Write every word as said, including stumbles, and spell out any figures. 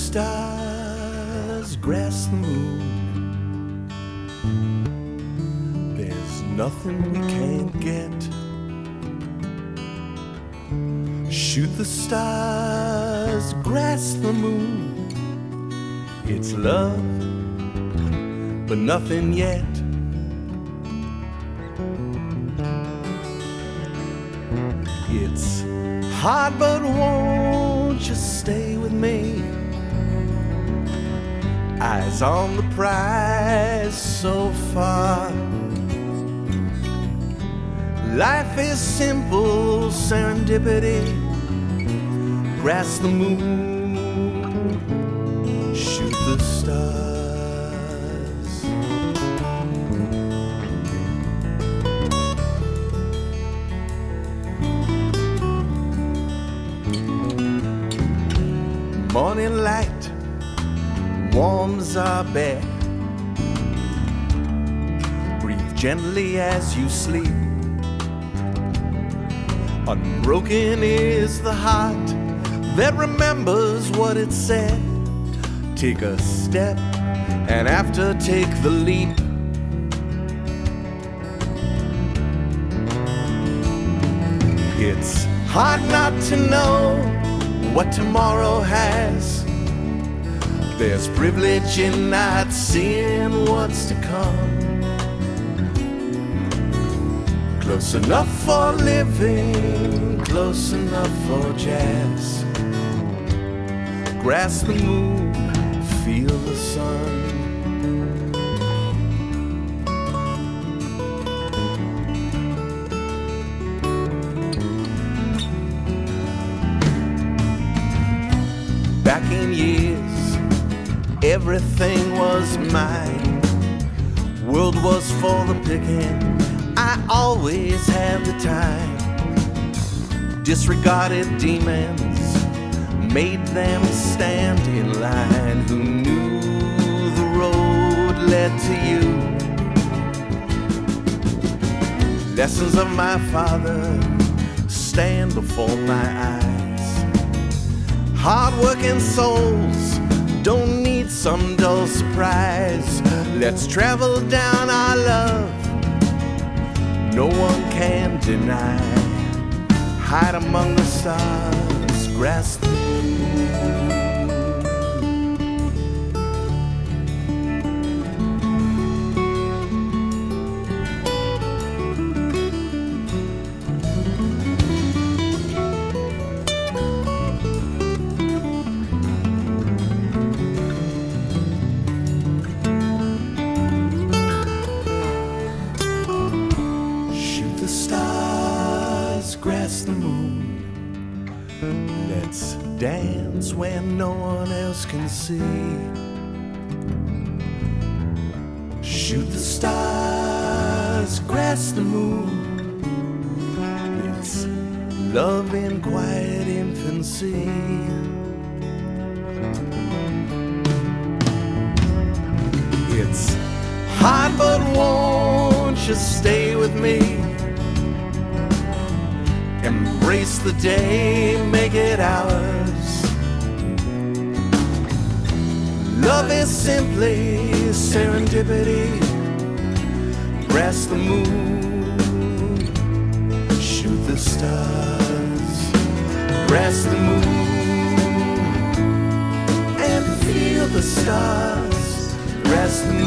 stars, grasp the moon. There's nothing we can't get. Shoot the stars, grasp the moon. It's love, but nothing yet. It's hard, but won't you stay with me? Eyes on the prize so far. Life is simple serendipity. Grasp the moon, shoot the stars. Morning light warms our bed. Breathe gently as you sleep. Unbroken is the heart that remembers what it said. Take a step and after take the leap. It's hard not to know what tomorrow has. There's privilege in not seeing what's to come. Close enough for living, close enough for jazz. Grasp the moon, feel the sun. Back in years, everything was mine. World was for the picking. I always had the time. Disregarded demons, made them stand in line. Who knew the road led to you? Lessons of my father stand before my eyes. Hard-working souls don't need some dull surprise. Let's travel down our love, no one can deny. Hide among the stars, grasp the moon. Grasp the moon. Let's dance when no one else can see. Shoot the stars, grasp the moon. It's love in quiet infancy. It's hard, but won't you stay with me? Embrace the day, make it ours. Love is simply serendipity. Grasp the moon, shoot the stars. Grasp the moon and feel the stars. Grasp the moon.